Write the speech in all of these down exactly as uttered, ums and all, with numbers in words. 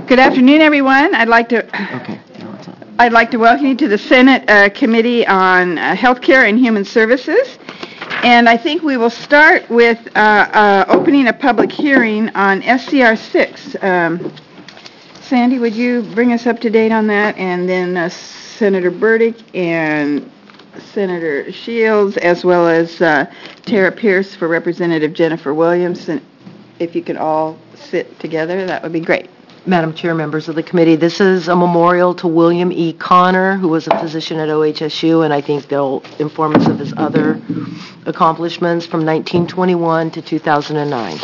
Good afternoon, everyone. I'd like to Okay. No, it's not. I'd like to welcome you to the Senate uh, Committee on uh, Healthcare and Human Services. And I think we will start with uh, uh, opening a public hearing on S C R six. Um, Sandy, would you bring us up to date on that? And then uh, Senator Burdick and Senator Shields, as well as uh, Tara Pierce for Representative Jennifer Williams. And if you could all sit together, that would be great. Madam Chair, members of the committee, this is a memorial to William E. Connor, who was a physician at O H S U, and I think they'll inform us of his other accomplishments from nineteen twenty-one to two thousand nine.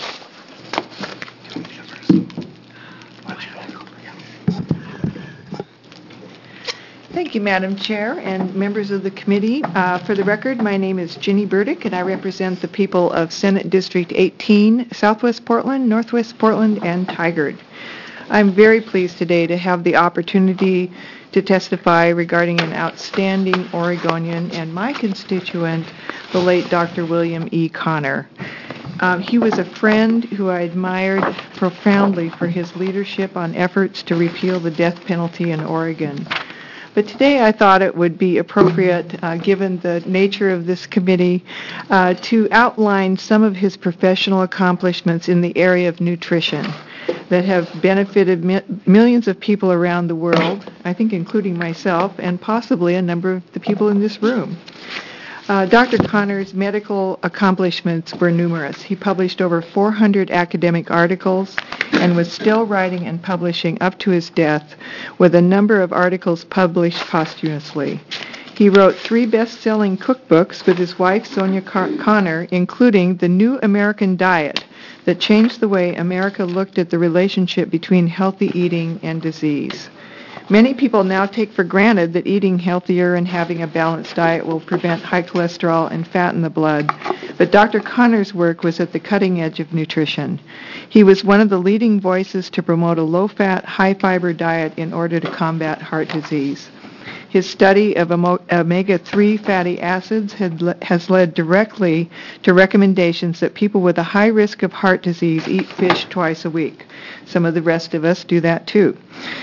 Thank you, Madam Chair and members of the committee. Uh, for the record, my name is Ginny Burdick, and I represent the people of Senate District eighteen, Southwest Portland, Northwest Portland, and Tigard. I'm very pleased today to have the opportunity to testify regarding an outstanding Oregonian and my constituent, the late Doctor William E. Connor. Um, he was a friend who I admired profoundly for his leadership on efforts to repeal the death penalty in Oregon. But today I thought it would be appropriate, uh, given the nature of this committee, uh, to outline some of his professional accomplishments in the area of nutrition that have benefited mi- millions of people around the world, I think including myself, and possibly a number of the people in this room. Uh, Doctor Connor's medical accomplishments were numerous. He published over four hundred academic articles and was still writing and publishing up to his death, with a number of articles published posthumously. He wrote three best-selling cookbooks with his wife, Sonia Car- Connor, including The New American Diet, that changed the way America looked at the relationship between healthy eating and disease. Many people now take for granted that eating healthier and having a balanced diet will prevent high cholesterol and fat in the blood, but Doctor Connor's work was at the cutting edge of nutrition. He was one of the leading voices to promote a low-fat, high-fiber diet in order to combat heart disease. His study of omega three fatty acids had le- has led directly to recommendations that people with a high risk of heart disease eat fish twice a week. Some of the rest of us do that too.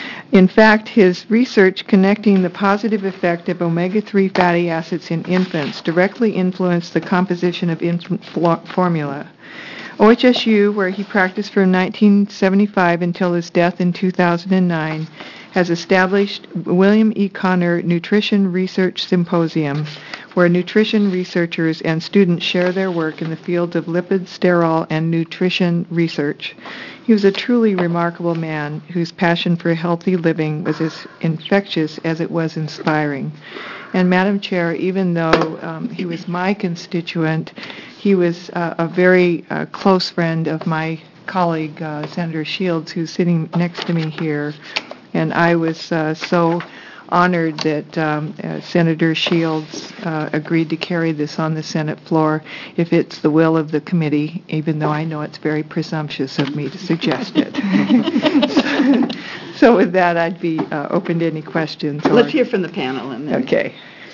In fact, his research connecting the positive effect of omega three fatty acids in infants directly influenced the composition of infant formula. O H S U, where he practiced from nineteen seventy-five until his death in two thousand nine, has established William E. Connor Nutrition Research Symposium, where nutrition researchers and students share their work in the fields of lipid, sterol, and nutrition research. He was a truly remarkable man whose passion for healthy living was as infectious as it was inspiring. And Madam Chair, even though um, he was my constituent, he was uh, a very uh, close friend of my colleague, uh, Senator Shields, who's sitting next to me here. And I was uh, so honored that um, uh, Senator Shields uh, agreed to carry this on the Senate floor if it's the will of the committee, even though I know it's very presumptuous of me to suggest it. so, so with that, I'd be uh, open to any questions. Let's hear from the panel. And then okay.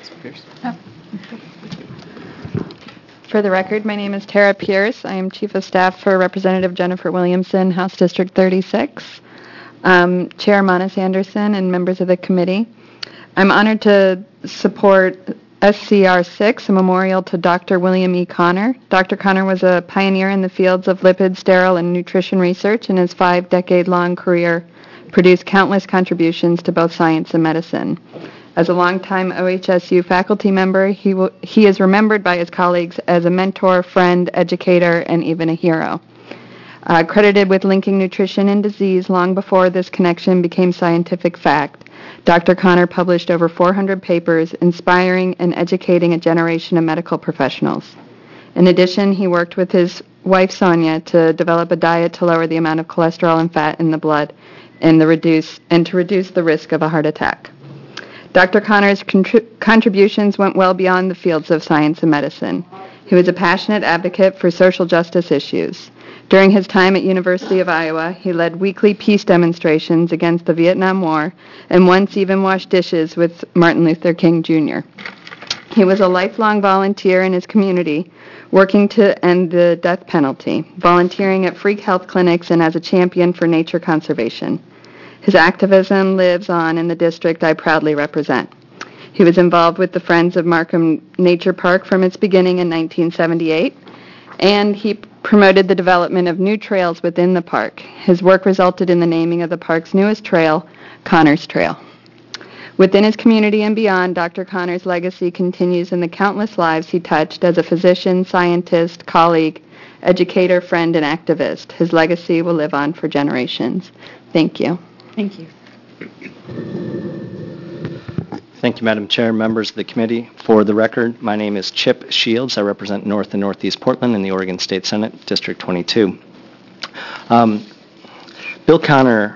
For the record, my name is Tara Pierce. I am Chief of Staff for Representative Jennifer Williamson, House District thirty-six. Um, Chair Monis Anderson and members of the committee. I'm honored to support S C R six, a memorial to Doctor William E. Connor. Doctor Connor was a pioneer in the fields of lipid, sterol, and nutrition research, and his five-decade-long career produced countless contributions to both science and medicine. As a longtime O H S U faculty member, he, w- he is remembered by his colleagues as a mentor, friend, educator, and even a hero. Uh, credited with linking nutrition and disease long before this connection became scientific fact, Doctor Connor published over four hundred papers inspiring and educating a generation of medical professionals. In addition, he worked with his wife Sonia to develop a diet to lower the amount of cholesterol and fat in the blood and, the reduce, and to reduce the risk of a heart attack. Doctor Connor's contri- contributions went well beyond the fields of science and medicine. He was a passionate advocate for social justice issues. During his time at University of Iowa, he led weekly peace demonstrations against the Vietnam War and once even washed dishes with Martin Luther King Junior He was a lifelong volunteer in his community, working to end the death penalty, volunteering at free health clinics and as a champion for nature conservation. His activism lives on in the district I proudly represent. He was involved with the Friends of Markham Nature Park from its beginning in nineteen seventy-eight, and he promoted the development of new trails within the park. His work resulted in the naming of the park's newest trail, Connors Trail. Within his community and beyond, Doctor Connors' legacy continues in the countless lives he touched as a physician, scientist, colleague, educator, friend, and activist. His legacy will live on for generations. Thank you. Thank you. Thank you, Madam Chair, members of the committee. For the record, my name is Chip Shields. I represent North and Northeast Portland in the Oregon State Senate, District twenty-two. Um, Bill Connor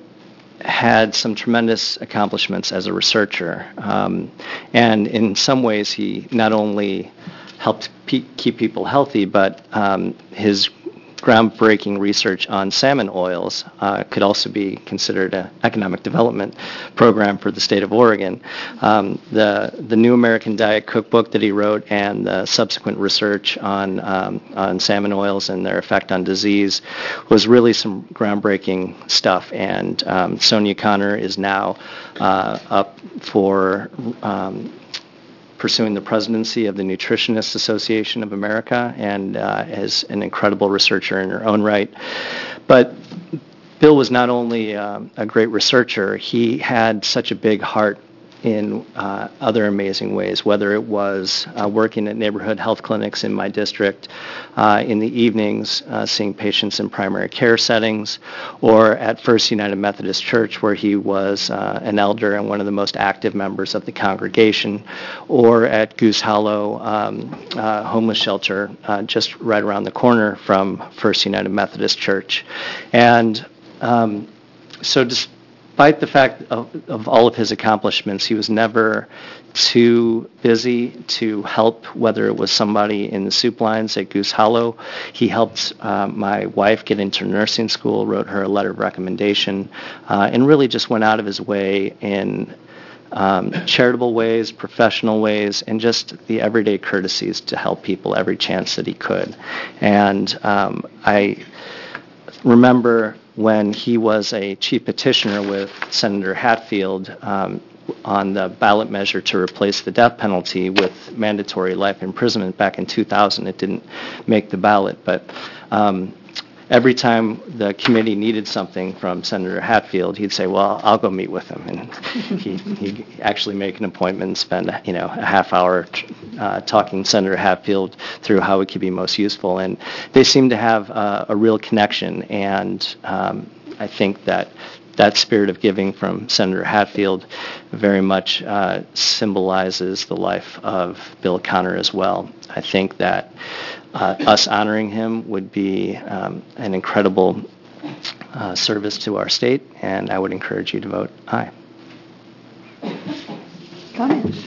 had some tremendous accomplishments as a researcher, um, and in some ways he not only helped pe- keep people healthy, but um, his groundbreaking research on salmon oils uh, could also be considered an economic development program for the state of Oregon. Um, the the New American Diet Cookbook that he wrote and the subsequent research on um, on salmon oils and their effect on disease was really some groundbreaking stuff. And um, Sonia Connor is now uh, up for um, pursuing the presidency of the Nutritionists Association of America, and uh, is an incredible researcher in her own right. But Bill was not only uh, a great researcher, he had such a big heart in uh, other amazing ways, whether it was uh, working at neighborhood health clinics in my district uh, in the evenings, uh, seeing patients in primary care settings, or at First United Methodist Church, where he was uh, an elder and one of the most active members of the congregation, or at Goose Hollow um, uh, homeless shelter uh, just right around the corner from First United Methodist Church. And um, so just Despite the fact of, of all of his accomplishments, he was never too busy to help, whether it was somebody in the soup lines at Goose Hollow. He helped uh, my wife get into nursing school, wrote her a letter of recommendation, uh, and really just went out of his way in um, charitable ways, professional ways, and just the everyday courtesies to help people every chance that he could. And um, I remember when he was a chief petitioner with Senator Hatfield um, on the ballot measure to replace the death penalty with mandatory life imprisonment back in two thousand. It didn't make the ballot, but um, every time the committee needed something from Senator Hatfield, he'd say, well, I'll go meet with him. And he, he'd actually make an appointment and spend, you know, a half hour uh, talking Senator Hatfield through how it could be most useful. And they seem to have uh, a real connection. And um, I think that that spirit of giving from Senator Hatfield very much uh, symbolizes the life of Bill Connor as well. I think that Uh, us honoring him would be um, an incredible uh, service to our state, and I would encourage you to vote aye. Comments?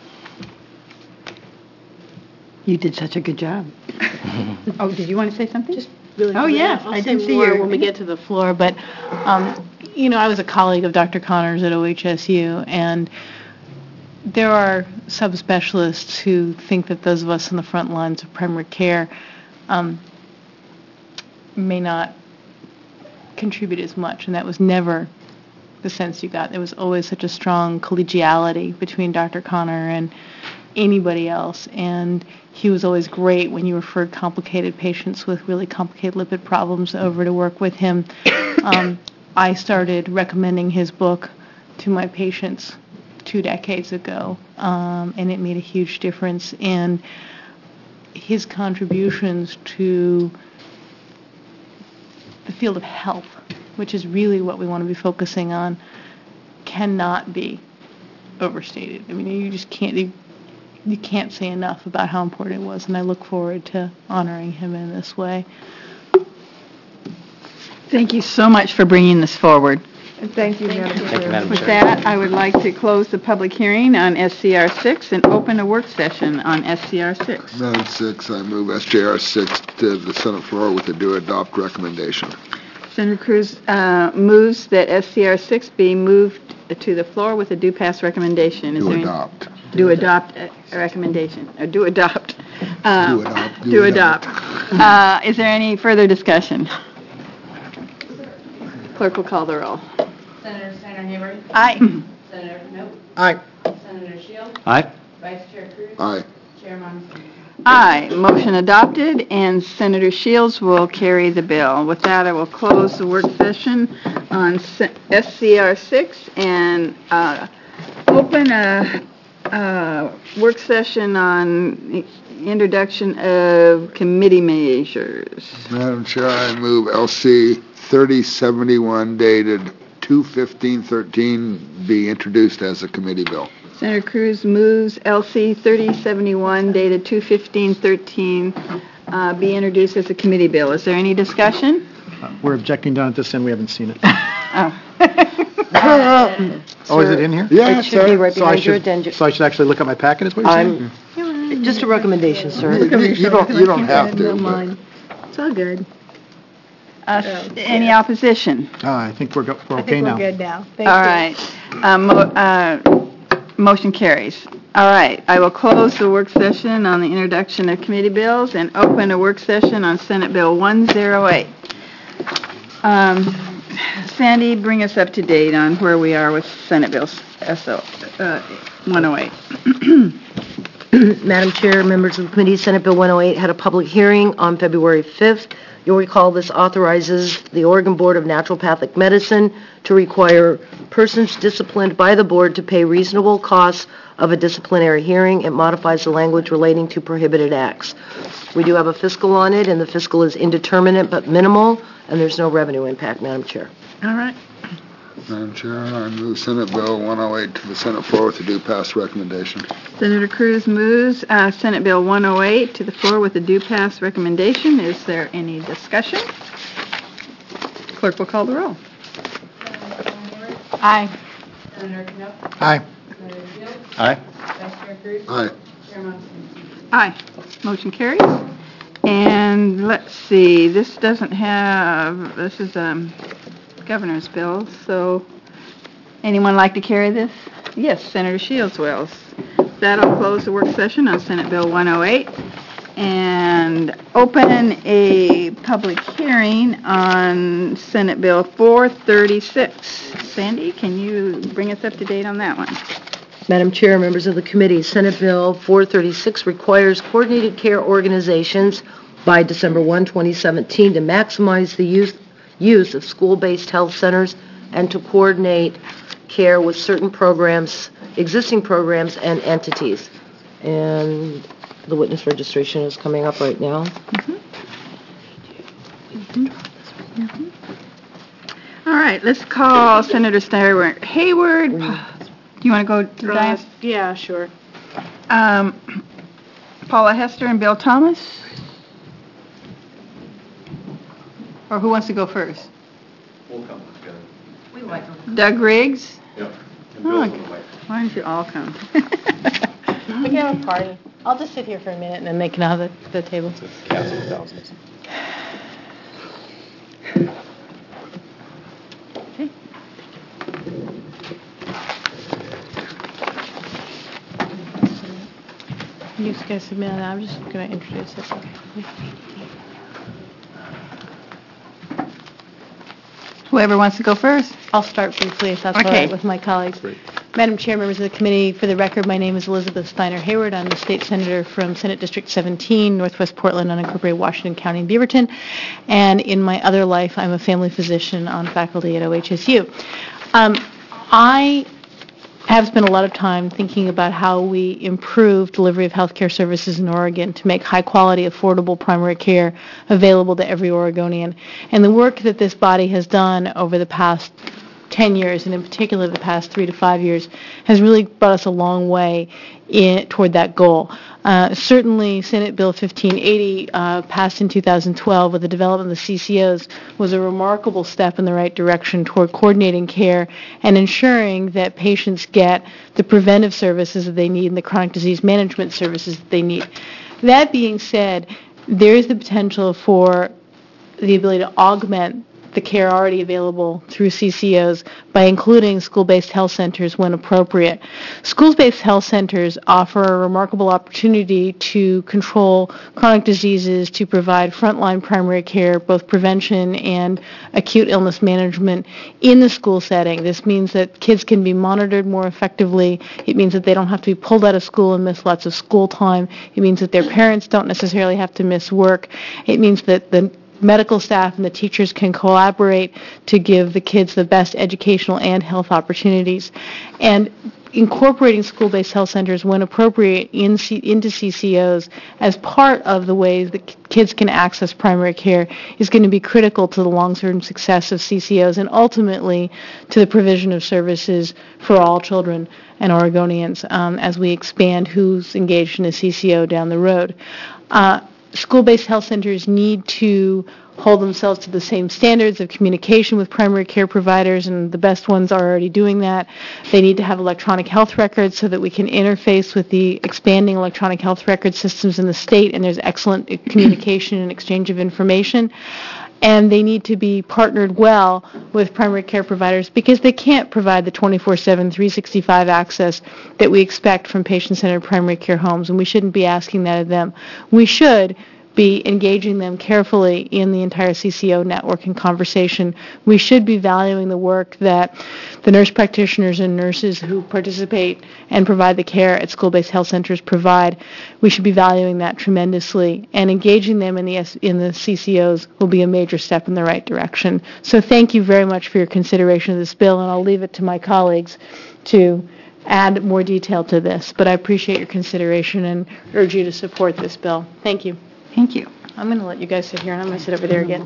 You did such a good job. Oh, did you want to say something? Just really Oh, quickly. yes, I'll I say didn't see more your- when we get to the floor, but, um, you know, I was a colleague of Doctor Connors at O H S U, and there are subspecialists who think that those of us in the front lines of primary care um, may not contribute as much, and that was never the sense you got. There was always such a strong collegiality between Doctor Connor and anybody else, and he was always great when you referred complicated patients with really complicated lipid problems over to work with him. Um, I started recommending his book to my patients two decades ago, um, and it made a huge difference. And his contributions to the field of health, which is really what we want to be focusing on, cannot be overstated. I mean, you just can't you, you can't say enough about how important it was, and I look forward to honoring him in this way. Thank you so much for bringing this forward. Thank you, Madam Thank you, Chair. Madam With Chair. that, I would like to close the public hearing on S C R six and open a work session on S C R six. Madam Six, I move S J R six to the Senate floor with a do adopt recommendation. Senator Cruz uh, moves that S C R six be moved to the floor with a do pass recommendation. Is Do there any- adopt. Do adopt a a recommendation, or do adopt. Uh, Do adopt, do Do adopt. adopt. Uh, Is there any further discussion? Clerk will call the roll. Senator Steiner Hayward. Aye. Senator Knope. Aye. Senator Shields. Aye. Vice Chair Cruz. Aye. Chair Montesino. Aye. Motion adopted, and Senator Shields will carry the bill. With that, I will close the work session on S C R six and uh, open a, a work session on introduction of committee measures. Madam Chair, I move L C thirty seventy-one dated two fifteen thirteen be introduced as a committee bill. Senator Cruz moves L C thirty seventy-one dated two fifteen thirteen uh, be introduced as a committee bill. Is there any discussion? Uh, We're objecting down at this end. We haven't seen it. Oh. Oh, is it in here? Yeah, It should be right So I behind your should, agenda. so I should actually look at my packet, is what you're saying? I'm, just a recommendation, sir. You, you don't, you don't have to. but- It's all good. Uh, s- Any opposition? Ah, I think we're, go- we're I okay think now. we're good now. Thank All you. right. Um, mo- uh, Motion carries. All right. I will close the work session on the introduction of committee bills and open a work session on Senate Bill one oh eight. Um, Sandy, bring us up to date on where we are with Senate Bill S O, uh, one oh eight. Madam Chair, members of the committee, Senate Bill one oh eight had a public hearing on February fifth. You'll recall this authorizes the Oregon Board of Naturopathic Medicine to require persons disciplined by the board to pay reasonable costs of a disciplinary hearing. It modifies the language relating to prohibited acts. We do have a fiscal on it, and the fiscal is indeterminate but minimal, and there's no revenue impact, Madam Chair. All right. Madam Chair, I move Senate Bill one oh eight to the Senate floor with a due pass recommendation. Senator Cruz moves uh, Senate Bill one oh eight to the floor with a due pass recommendation. Is there any discussion? Clerk will call the roll. Aye. Senator Knope. Aye. Senator Shields. Aye. Vice Chair Cruz. Aye. Chair Montesino. Aye. Motion carries. And let's see, this doesn't have, this is a governor's bill, so anyone like to carry this? Yes, Senator Shields will. That'll close the work session on Senate Bill one oh eight and open a public hearing on Senate Bill four thirty-six. Sandy, can you bring us up to date on that one? Madam Chair, members of the committee, Senate Bill four thirty-six requires coordinated care organizations by December first, twenty seventeen to maximize the use, use of school-based health centers and to coordinate care with certain programs, existing programs and entities. And the witness registration is coming up right now. Mm-hmm. Mm-hmm. All right, let's call Senator Steiner Hayward. Do you want to go to Uh, Diane? yeah, sure. Um, Paula Hester and Bill Thomas? Or who wants to go first? We'll come together. We might. Doug Riggs? Yep. Oh, why don't you all come? We can have a party. I'll just sit here for a minute and then they can have the, the table. Counts of thousands. Okay. You guys submit that. I'm just going to introduce it. Whoever wants to go first? I'll start briefly, if that's all Okay. right with my colleagues. Madam Chair, members of the committee, for the record, my name is Elizabeth Steiner Hayward. I'm the state senator from Senate District seventeen, Northwest Portland, unincorporated Washington County, and Beaverton. And in my other life, I'm a family physician on faculty at O H S U. Um, I have spent a lot of time thinking about how we improve delivery of healthcare services in Oregon to make high-quality, affordable primary care available to every Oregonian. And the work that this body has done over the past ten years, and in particular the past three to five years, has really brought us a long way in, toward that goal. Uh, certainly, Senate Bill fifteen eighty, uh, passed in two thousand twelve with the development of the C C Os, was a remarkable step in the right direction toward coordinating care and ensuring that patients get the preventive services that they need and the chronic disease management services that they need. That being said, there is the potential for the ability to augment the care already available through C C Os by including school-based health centers when appropriate. School-based health centers offer a remarkable opportunity to control chronic diseases, to provide frontline primary care, both prevention and acute illness management in the school setting. This means that kids can be monitored more effectively. It means that they don't have to be pulled out of school and miss lots of school time. It means that their parents don't necessarily have to miss work. It means that the medical staff and the teachers can collaborate to give the kids the best educational and health opportunities. And incorporating school-based health centers when appropriate in C- into C C Os as part of the ways that k- kids can access primary care is going to be critical to the long-term success of C C Os and ultimately to the provision of services for all children and Oregonians um, as we expand who's engaged in a C C O down the road. Uh, school-based health centers need to hold themselves to the same standards of communication with primary care providers, and the best ones are already doing that. They need to have electronic health records so that we can interface with the expanding electronic health record systems in the state, and there's excellent communication and exchange of information. And they need to be partnered well with primary care providers because they can't provide the twenty-four seven, three sixty-five access that we expect from patient-centered primary care homes, and we shouldn't be asking that of them. We should be engaging them carefully in the entire C C O network and conversation. We should be valuing the work that the nurse practitioners and nurses who participate and provide the care at school-based health centers provide. We should be valuing that tremendously, and engaging them in the S- in the C C Os will be a major step in the right direction. So thank you very much for your consideration of this bill, and I'll leave it to my colleagues to add more detail to this. But I appreciate your consideration and urge you to support this bill. Thank you. Thank you. I'm going to let you guys sit here, and I'm going to sit over there again.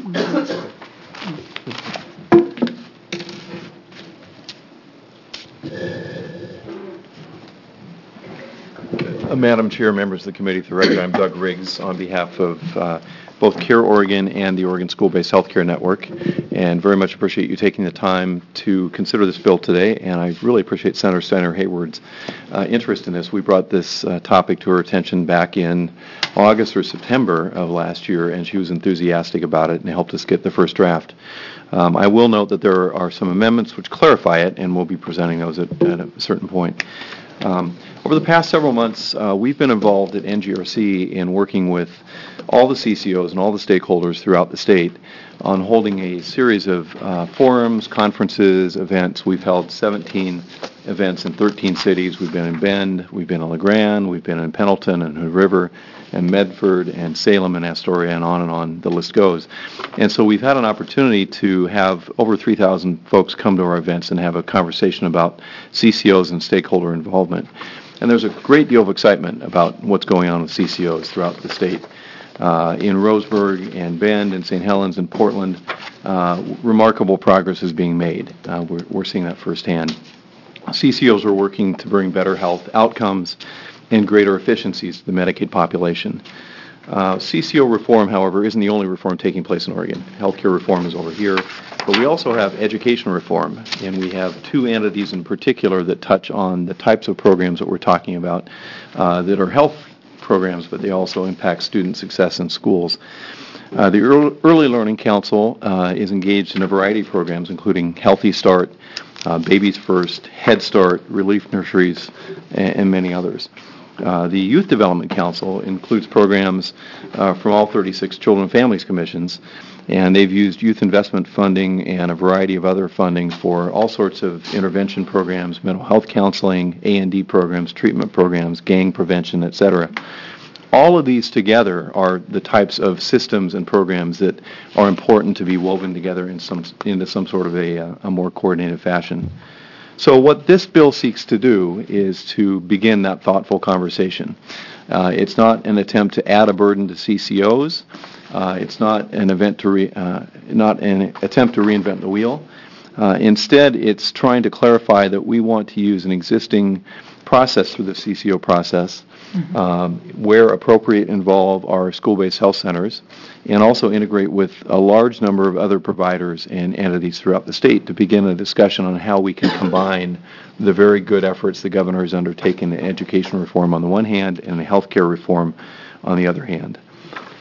Uh, Madam Chair, members of the committee, for the record, I'm Doug Riggs on behalf of uh, both Care Oregon and the Oregon School-Based Healthcare Network, and very much appreciate you taking the time to consider this bill today, and I really appreciate Senator Steiner Hayward's uh, interest in this. We brought this uh, topic to her attention back in August or September of last year, and she was enthusiastic about it and helped us get the first draft. Um, I will note that there are some amendments which clarify it, and we'll be presenting those at, at a certain point. Um, over the past several months, uh, we've been involved at N G R C in working with all the C C Os and all the stakeholders throughout the state on holding a series of uh, forums, conferences, events. We've held seventeen events in thirteen cities. We've been in Bend, we've been in LeGrand, we've been in Pendleton and Hood River, and Medford and Salem and Astoria, and on and on the list goes. And so we've had an opportunity to have over three thousand folks come to our events and have a conversation about C C Os and stakeholder involvement. And there's a great deal of excitement about what's going on with C C Os throughout the state. Uh, in Roseburg and Bend and Saint Helens and Portland, uh, remarkable progress is being made. Uh, we're, we're seeing that firsthand. C C Os are working to bring better health outcomes and greater efficiencies to the Medicaid population. Uh, C C O reform, however, isn't the only reform taking place in Oregon. Healthcare reform is over here, but we also have education reform, and we have two entities in particular that touch on the types of programs that we're talking about uh, that are health programs, but they also impact student success in schools. Uh, the Early Learning Council uh, is engaged in a variety of programs, including Healthy Start, uh, Babies First, Head Start, Relief Nurseries, and, and many others. Uh, the Youth Development Council includes programs uh, from all thirty-six Children and Families Commissions, and they've used youth investment funding and a variety of other funding for all sorts of intervention programs, mental health counseling, A and D programs, treatment programs, gang prevention, et cetera. All of these together are the types of systems and programs that are important to be woven together in some, into some sort of a, a more coordinated fashion. So what this bill seeks to do is to begin that thoughtful conversation. Uh, it's not an attempt to add a burden to C C Os. Uh, it's not an event to re, uh, not an attempt to reinvent the wheel. Uh, instead, it's trying to clarify that we want to use an existing process through the C C O process, mm-hmm. um, where appropriate involve our school-based health centers, and also integrate with a large number of other providers and entities throughout the state to begin a discussion on how we can combine the very good efforts the governor has undertaken in education reform on the one hand and the health care reform on the other hand.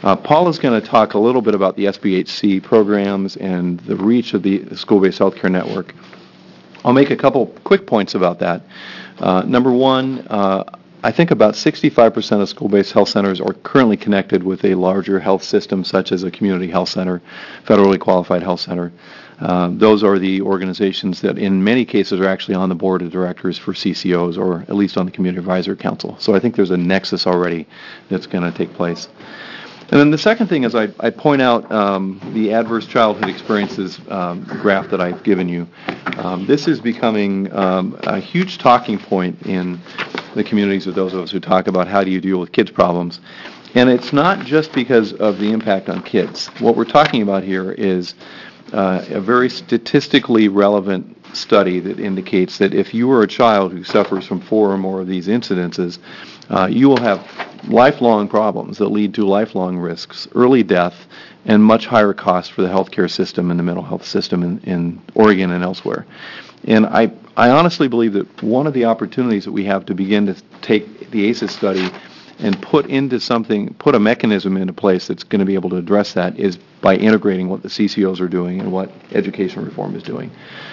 Uh, Paul is going to talk a little bit about the S B H C programs and the reach of the school-based healthcare network. I'll make a couple quick points about that. Uh, number one, uh, I think about sixty-five percent of school-based health centers are currently connected with a larger health system, such as a community health center, federally qualified health center. Um, those are the organizations that in many cases are actually on the board of directors for C C Os, or at least on the Community Advisory Council. So I think there's a nexus already that's going to take place. And then the second thing is I, I point out um, the adverse childhood experiences um, graph that I've given you. Um, this is becoming um, a huge talking point in the communities of those of us who talk about how do you deal with kids' problems. And it's not just because of the impact on kids. What we're talking about here is uh, a very statistically relevant study that indicates that if you are a child who suffers from four or more of these incidences, uh, you will have lifelong problems that lead to lifelong risks, early death, and much higher costs for the healthcare system and the mental health system in, in Oregon and elsewhere. And I, I honestly believe that one of the opportunities that we have to begin to take the A C Es study and put into something, put a mechanism into place that's going to be able to address that is by integrating what the C C Os are doing and what education reform is doing.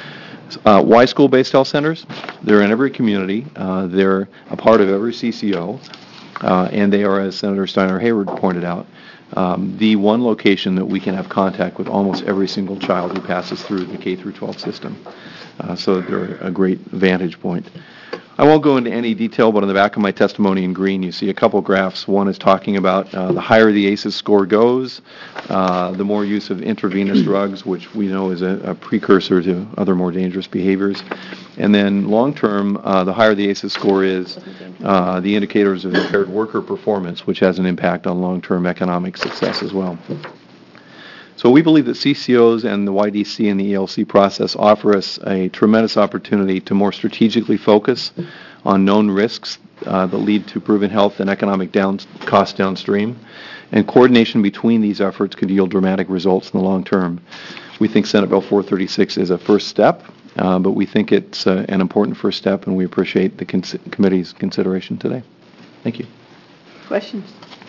Uh, why school-based health centers? They're in every community. Uh, they're a part of every C C O. Uh, and they are, as Senator Steiner Hayward pointed out, um, the one location that we can have contact with almost every single child who passes through the K through twelve system. Uh, so they're a great vantage point. I won't go into any detail, but on the back of my testimony in green, you see a couple graphs. One is talking about uh, the higher the A C Es score goes, uh, the more use of intravenous drugs, which we know is a, a precursor to other more dangerous behaviors. And then long-term, uh, the higher the A C Es score is, uh, the indicators of impaired worker performance, which has an impact on long-term economic success as well. So we believe that C C Os and the Y D C and the E L C process offer us a tremendous opportunity to more strategically focus on known risks uh, that lead to proven health and economic down, cost downstream. And coordination between these efforts could yield dramatic results in the long term. We think Senate Bill four thirty-six is a first step, uh, but we think it's uh, an important first step, and we appreciate the cons- committee's consideration today. Thank you. Questions?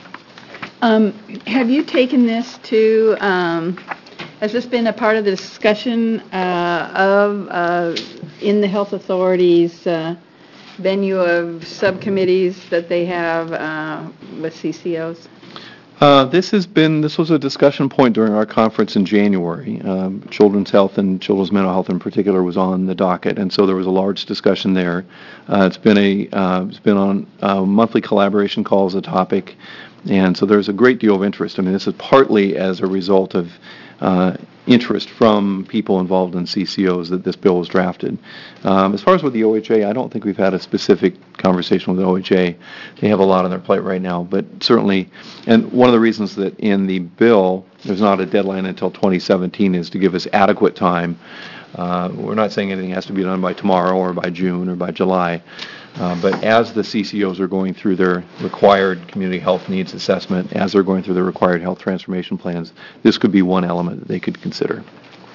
Um, have you taken this to, um, has this been a part of the discussion uh, of, uh, in the health authorities' uh, venue of subcommittees that they have uh, with C C Os? Uh, this has been, this was a discussion point during our conference in January. Um, children's health and children's mental health in particular was on the docket, and so there was a large discussion there. Uh, it's been a, uh, it's been on uh, monthly collaboration calls, a topic. And so there's a great deal of interest. I mean, this is partly as a result of uh, interest from people involved in C C Os that this bill was drafted. Um, as far as with the O H A, I don't think we've had a specific conversation with the O H A. They have a lot on their plate right now, but certainly, and one of the reasons that in the bill there's not a deadline until twenty seventeen is to give us adequate time. Uh, we're not saying anything has to be done by tomorrow or by June or by July. Uh, but as the C C Os are going through their required community health needs assessment, as they're going through their required health transformation plans, this could be one element that they could consider.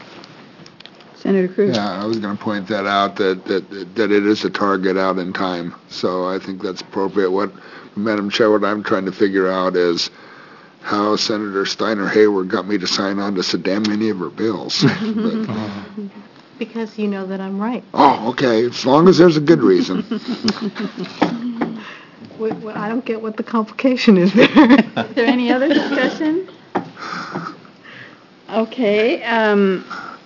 Senator Cruz. Yeah, I was going to point that out, that, that that it is a target out in time. So I think that's appropriate. What, Madam Chair, what I'm trying to figure out is how Senator Steiner Hayward got me to sign on to so damn many of her bills. But, because you know that I'm right. oh, okay. As long as there's a good reason. Wait, well, I don't get what the complication is there. Is there any other discussion? Okay. Um,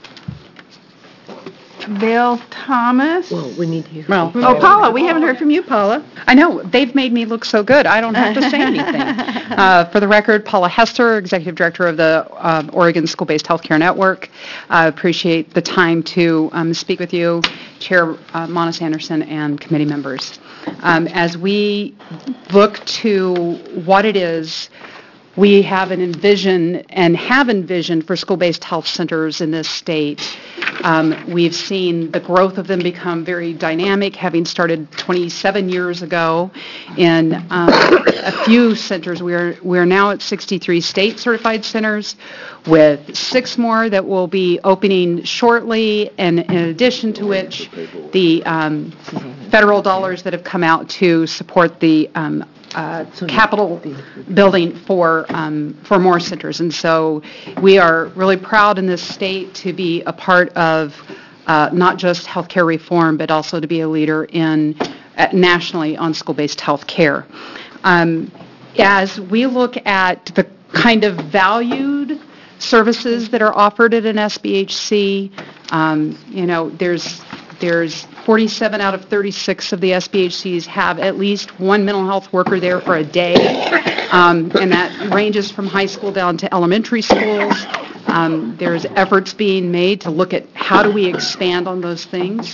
Bill Thomas. Well, we need to hear. Well, Oh, Paula. We haven't heard from you, Paula. I know. They've made me look so good. I don't have to say anything. Uh, for the record, Paula Hester, Executive Director of the um, Oregon School-Based Healthcare Network. I uh, appreciate the time to um, speak with you, Chair uh, Monis Anderson, and committee members. Um, as we look to what it is we have an envision and have envisioned for school-based health centers in this state. Um, we've seen the growth of them become very dynamic, having started twenty-seven years ago in um, a few centers. We're we're now at sixty-three state-certified centers, with six more that will be opening shortly, and in addition to which, the um, federal dollars that have come out to support the um, uh, capital building for um, for more centers. And so we are really proud in this state to be a part of uh, not just healthcare reform, but also to be a leader in uh, nationally on school-based health care. Um, as we look at the kind of valued services that are offered at an S B H C, um, you know, there's there's forty-seven out of thirty-six of the S B H Cs have at least one mental health worker there for a day, um, and that ranges from high school down to elementary schools. Um, there's efforts being made to look at how do we expand on those things.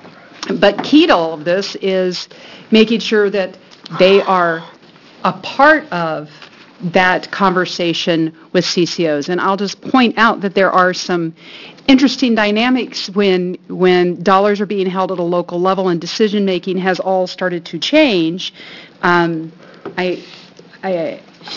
But key to all of this is making sure that they are a part of that conversation with C C Os. And I'll just point out that there are some interesting dynamics when when dollars are being held at a local level and decision making has all started to change. Um, I, I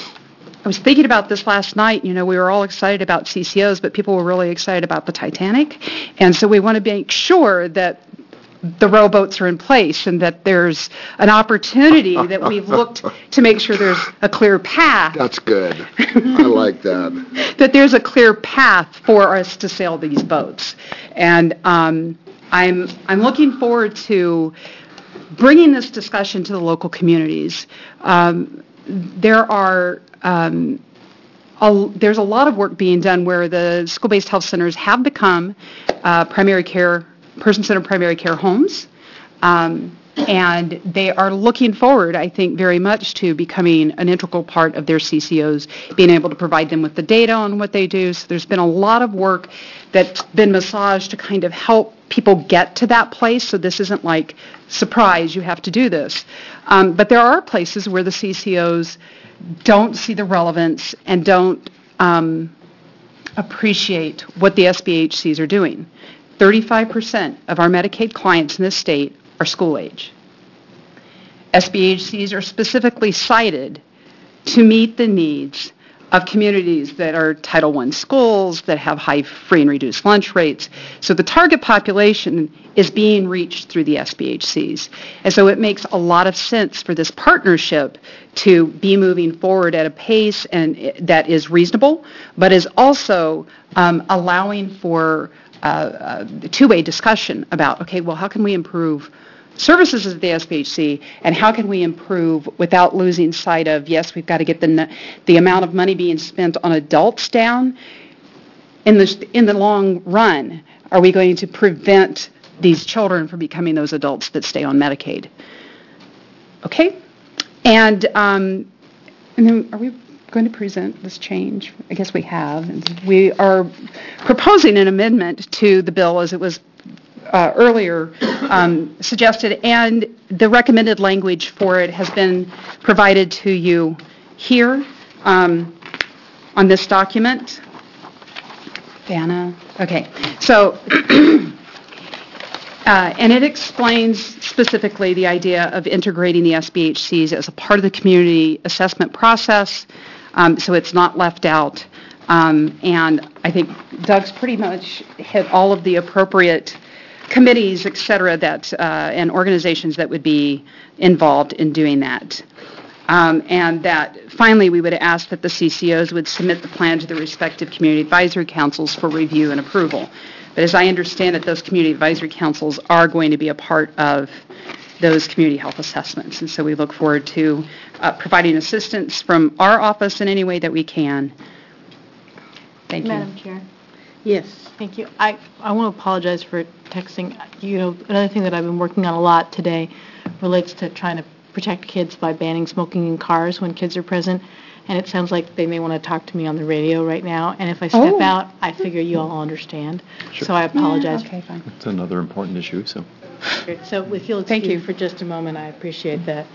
I was thinking about this last night. You know, we were all excited about C C Os, but people were really excited about the Titanic. And so we want to make sure that the rowboats are in place and that there's an opportunity that we've looked to make sure there's a clear path. That's good. I like that. That there's a clear path for us to sail these boats. And um, I'm I'm looking forward to bringing this discussion to the local communities. Um, there are um, a, there's a lot of work being done where the school-based health centers have become uh, primary care person-centered primary care homes, um, and they are looking forward, I think, very much to becoming an integral part of their C C Os, being able to provide them with the data on what they do. So there's been a lot of work that's been massaged to kind of help people get to that place, so this isn't like, surprise, you have to do this. Um, but there are places where the C C Os don't see the relevance and don't um, appreciate what the S B H Cs are doing. thirty-five percent of our Medicaid clients in this state are school age. S B H Cs are specifically cited to meet the needs of communities that are Title one schools, that have high free and reduced lunch rates. So the target population is being reached through the S B H Cs. And so it makes a lot of sense for this partnership to be moving forward at a pace and that is reasonable, but is also um, allowing for Uh, uh, two-way discussion about, okay, well, how can we improve services at the S B H C, and how can we improve without losing sight of, yes, we've got to get the the amount of money being spent on adults down. In the in the long run, are we going to prevent these children from becoming those adults that stay on Medicaid? Okay, and um, and then are we going to present this change? I guess we have. We are proposing an amendment to the bill as it was uh, earlier um, suggested, and the recommended language for it has been provided to you here um, on this document. Vanna? Okay. So, Uh, and it explains specifically the idea of integrating the S B H Cs as a part of the community assessment process, um, so it's not left out. Um, and I think Doug's pretty much hit all of the appropriate committees, et cetera, that, uh, and organizations that would be involved in doing that. Um, and that finally we would ask that the C C Os would submit the plan to the respective community advisory councils for review and approval. But as I understand it, those community advisory councils are going to be a part of those community health assessments. And so we look forward to uh, providing assistance from our office in any way that we can. Thank you. Madam Chair. Yes. Thank you. I, I want to apologize for texting. You know, another thing that I've been working on a lot today relates to trying to protect kids by banning smoking in cars when kids are present. And it sounds like they may want to talk to me on the radio right now. And if I step Oh. out, I figure you all understand. Sure. So I apologize. Yeah, okay, fine. It's another important issue, so. So if you'll Thank excuse you. for just a moment, I appreciate that.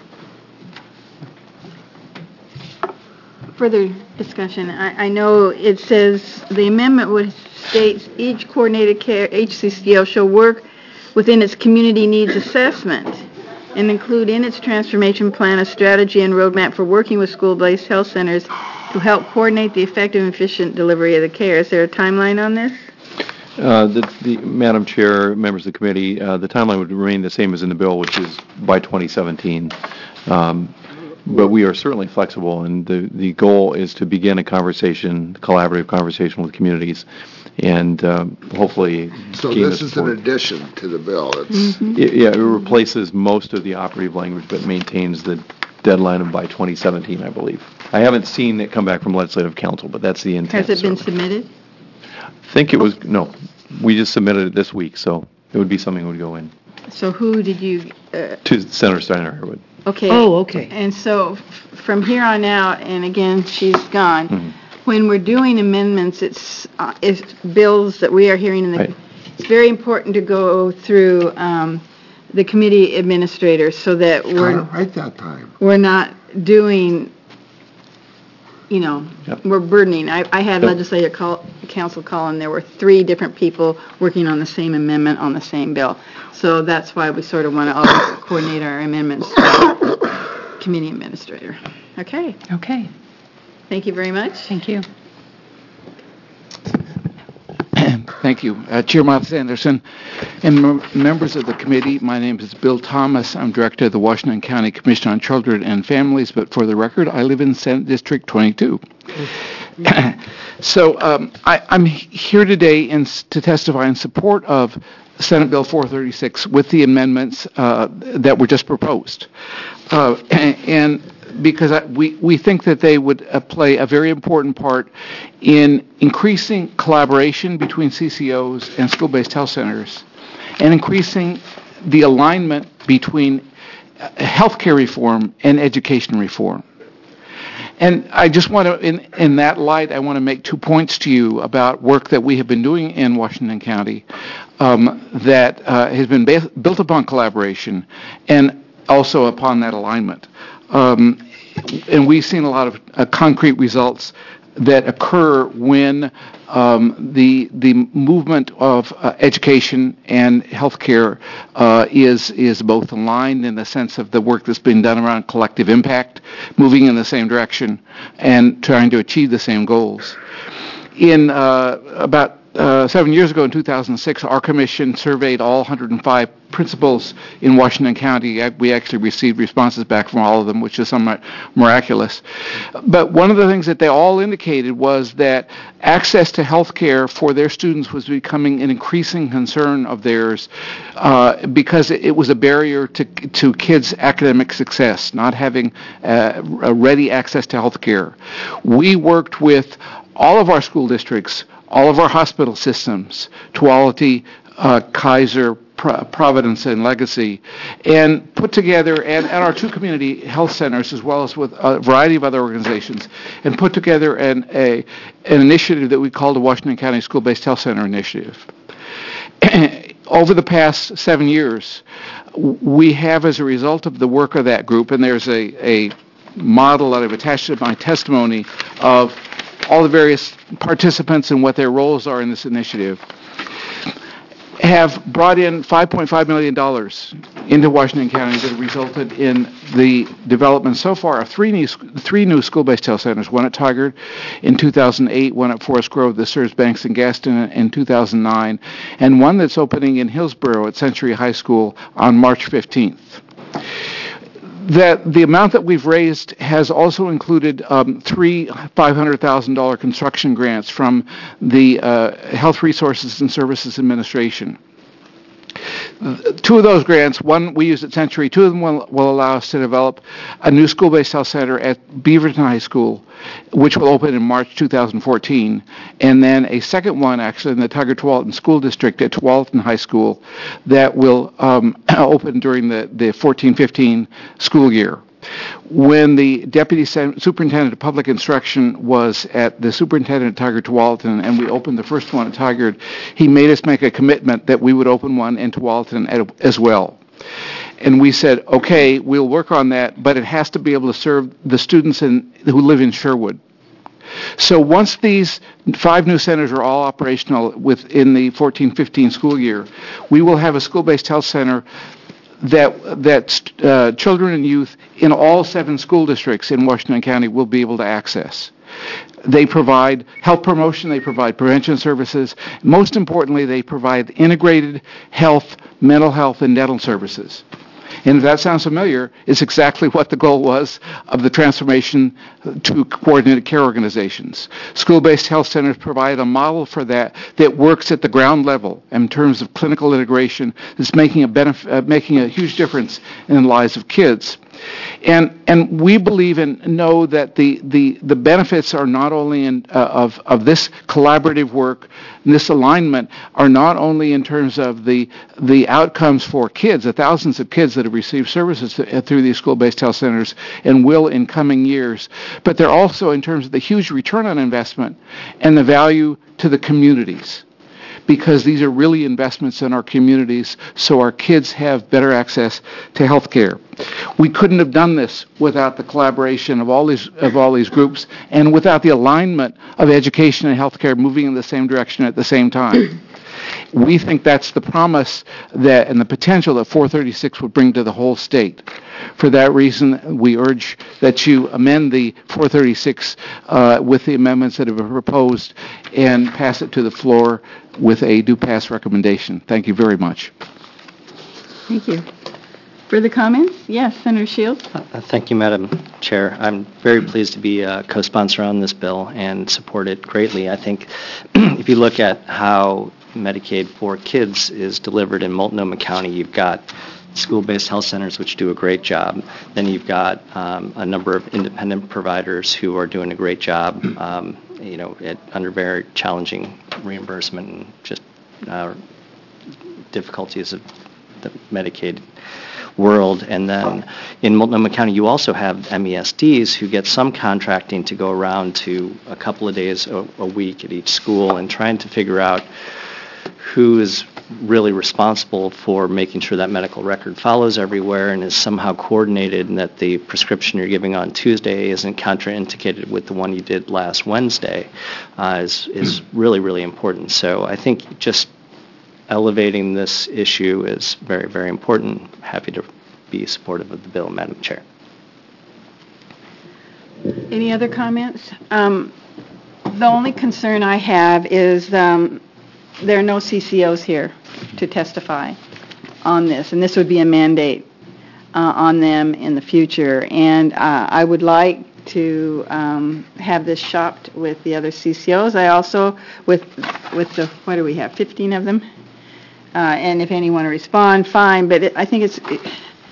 Further discussion. I, I know it says the amendment would state each coordinated care H C C L shall work within its community needs assessment and include in its transformation plan a strategy and roadmap for working with school-based health centers to help coordinate the effective and efficient delivery of the care. Is there a timeline on this? Uh, the, the Madam Chair, members of the committee, uh, the timeline would remain the same as in the bill, which is by twenty seventeen. Um, But we are certainly flexible, and the, the goal is to begin a conversation, collaborative conversation with communities, and um, hopefully So gain this the is an support. addition to the bill. It's, It- Yeah, it replaces most of the operative language, but maintains the deadline of by twenty seventeen, I believe. I haven't seen it come back from Legislative Council, but that's the intent. Has it been so. submitted? I think it was, no, we just submitted it this week, so it would be something that would go in So who did you, uh, to Senator Steiner Harewood. okay. Oh, okay. And so f- from here on out, and again, she's gone, Mhm. when we're doing amendments, it's, uh, it's bills that we are hearing in the, Right. it's very important to go through um, the committee administrators so that we're, right that time. we're not doing, you know, Yep. we're burdening. I, I had Yep. legislative call, council call, and there were three different people working on the same amendment on the same bill. So that's why we sort of want to always coordinate our amendments with the committee administrator. Okay, Okay, thank you very much. thank you. Thank you. Uh, Chair Martha Anderson and mem- members of the committee, my name is Bill Thomas. I'm director of the Washington County Commission on Children and Families, but for the record, I live in Senate District twenty-two. So um, I, I'm here today in, s- to testify in support of Senate Bill four thirty-six with the amendments uh, that were just proposed. Uh, and because I, we, we think that they would uh, play a very important part in increasing collaboration between C C Os and school-based health centers and increasing the alignment between uh, healthcare reform and education reform. And I just want to, in, in that light, I want to make two points to you about work that we have been doing in Washington County um, that uh, has been ba- built upon collaboration and also upon that alignment. Um, and we've seen a lot of uh, concrete results that occur when um, the the movement of uh, education and healthcare uh, is is both aligned in the sense of the work that's been done around collective impact, moving in the same direction, and trying to achieve the same goals. In uh, about uh, seven years ago, in two thousand six, our commission surveyed all one hundred five principals in Washington County. We actually received responses back from all of them, which is somewhat miraculous. But one of the things that they all indicated was that access to health care for their students was becoming an increasing concern of theirs uh, because it, it was a barrier to, to kids' academic success, not having uh, a ready access to health care. We worked with all of our school districts, all of our hospital systems, Tuolumne, uh, Kaiser, Pro- Providence, and Legacy, and put together, and, and our two community health centers, as well as with a variety of other organizations, and put together an, a, an initiative that we called the Washington County School-Based Health Center Initiative. Over the past seven years, we have, as a result of the work of that group, and there's a, a model that I've attached to my testimony of all the various participants and what their roles are in this initiative, have brought in five point five million dollars into Washington County that resulted in the development so far of three new, three new school-based health centers, one at Tigard in two thousand eight, one at Forest Grove that serves Banks and Gaston in two thousand nine, and one that's opening in Hillsborough at Century High School on March fifteenth. That the amount that we've raised has also included um, three five hundred thousand dollars construction grants from the uh, Health Resources and Services Administration. Two of those grants, one we use at Century, two of them will, will allow us to develop a new school-based health center at Beaverton High School, which will open in March two thousand fourteen, and then a second one actually in the Tigard-Tualatin School District at Tualatin High School that will um, open during the, the fourteen fifteen school year. When the Deputy Superintendent of Public Instruction was at the Superintendent at Tigard-Tualatin and we opened the first one at Tigard, he made us make a commitment that we would open one in Tualatin as well. And we said, okay, we'll work on that, but it has to be able to serve the students in, who live in Sherwood. So once these five new centers are all operational within the fourteen fifteen school year, we will have a school-based health center that that uh, children and youth in all seven school districts in Washington County will be able to access. They provide health promotion, they provide prevention services. Most importantly, they provide integrated health, mental health, and dental services. And if that sounds familiar, it's exactly what the goal was of the transformation to coordinated care organizations. School-based health centers provide a model for that that works at the ground level in terms of clinical integration that's making a, benef- uh, making a huge difference in the lives of kids. And and we believe and know that the, the, the benefits are not only in, uh, of, of this collaborative work, and this alignment are not only in terms of the the outcomes for kids, the thousands of kids that have received services th- through these school-based health centers and will in coming years, but they're also in terms of the huge return on investment and the value to the communities. Because these are really investments in our communities so our kids have better access to health care. We couldn't have done this without the collaboration of all these of all these groups and without the alignment of education and health care moving in the same direction at the same time. We think that's the promise that and the potential that four thirty-six would bring to the whole state. For that reason, we urge that you amend the four thirty-six uh, with the amendments that have been proposed and pass it to the floor with a do pass recommendation. Thank you very much. Thank you. Further comments? Yes, Senator Shields. Uh, Thank you, Madam Chair. I'm very pleased to be a co-sponsor on this bill and support it greatly. I think if you look at how Medicaid for kids is delivered in Multnomah County, you've got school-based health centers which do a great job. Then you've got um, a number of independent providers who are doing a great job, um, you know, at, under very challenging reimbursement and just uh, difficulties of the Medicaid world. And then in Multnomah County, you also have M E S Ds who get some contracting to go around to a couple of days a, a week at each school and trying to figure out who is really responsible for making sure that medical record follows everywhere and is somehow coordinated and that the prescription you're giving on Tuesday isn't contraindicated with the one you did last Wednesday uh, is, is really, really important. So I think just elevating this issue is very, very important. Happy to be supportive of the bill, Madam Chair. Any other comments? Um, the only concern I have is um, there are no C C Os here to testify on this, and this would be a mandate uh, on them in the future. And uh, I would like to um, have this shopped with the other C C Os. I also, with with the, what do we have, fifteen of them? Uh, and if any want to respond, fine. But it, I think it's, it,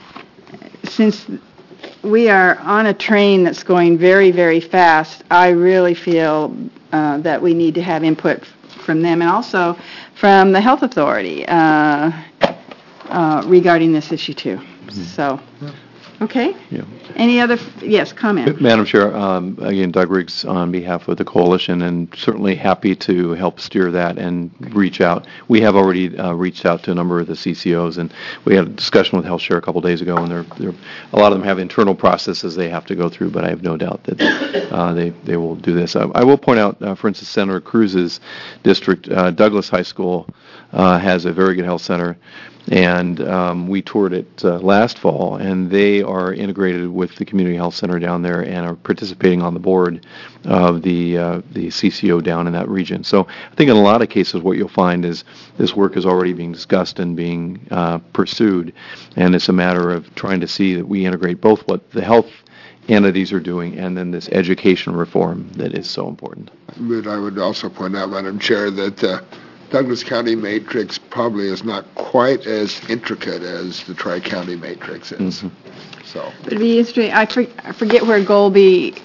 since we are on a train that's going very, very fast, I really feel uh, that we need to have input from them and also from the health authority uh, uh, regarding this issue too. Mm-hmm. So, okay. Yeah. Any other, yes, comment? Madam Chair, um, again, Doug Riggs on behalf of the coalition, and certainly happy to help steer that and reach out. We have already uh, reached out to a number of the C C Os, and we had a discussion with HealthShare a couple days ago, and they're, they're, a lot of them have internal processes they have to go through, but I have no doubt that uh, they, they will do this. I, I will point out, uh, for instance, Senator Cruz's district, uh, Douglas High School, uh, has a very good health center. And um, we toured it uh, last fall, and they are integrated with the community health center down there and are participating on the board of the uh, the C C O down in that region. So I think in a lot of cases what you'll find is this work is already being discussed and being uh, pursued, and it's a matter of trying to see that we integrate both what the health entities are doing and then this education reform that is so important. But I would also point out, Madam Chair, that uh, Douglas County matrix probably is not quite as intricate as the Tri-County matrix is. Mm-hmm. So. It'd be interesting. I, for, I forget where Golby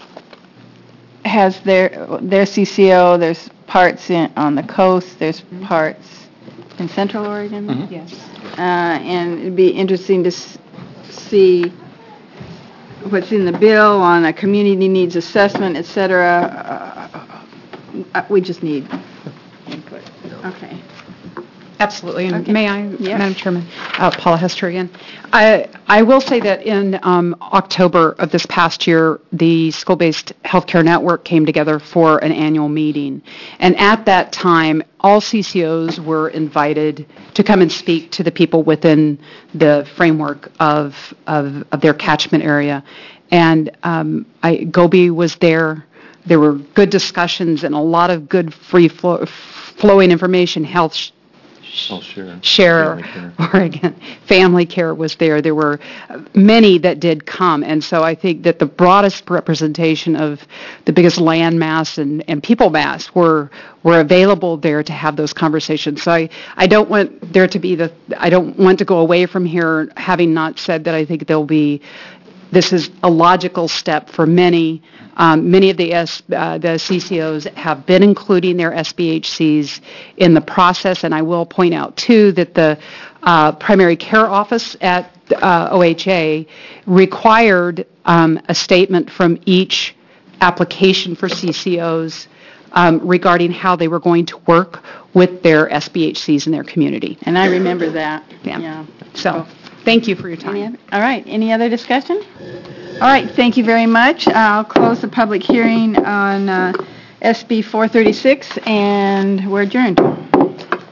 has their their C C O. There's parts in, on the coast. There's mm-hmm. parts in Central Oregon. Mm-hmm. Yes. Uh, and it'd be interesting to s- see what's in the bill on a community needs assessment, et cetera. Uh, we just need input. Okay. Absolutely. And Okay. may I, Yes. Madam Chairman, uh, Paula Hester again. I, I will say that in um, October of this past year, the School-Based Healthcare Network came together for an annual meeting. And at that time, all C C Os were invited to come and speak to the people within the framework of, of, of their catchment area. And um, I, Golby was there. There were good discussions and a lot of good free flow, flowing information. Health Oh, sure. Share Family care. Oregon. Family Care was there. There were many that did come, and so I think that the broadest representation of the biggest land mass and, and people mass were were available there to have those conversations. So I, I don't want there to be the I don't want to go away from here having not said that I think there'll be this is a logical step for many. Um, many of the S, uh, the C C Os have been including their S B H Cs in the process, and I will point out too that the uh, primary care office at uh, O H A required um, a statement from each application for C C Os um, regarding how they were going to work with their S B H Cs in their community. And I remember that. Yeah. Yeah. So, thank you for your time. Any other- All right, any other discussion? All right, thank you very much. I'll close the public hearing on uh, S B four thirty-six, and we're adjourned.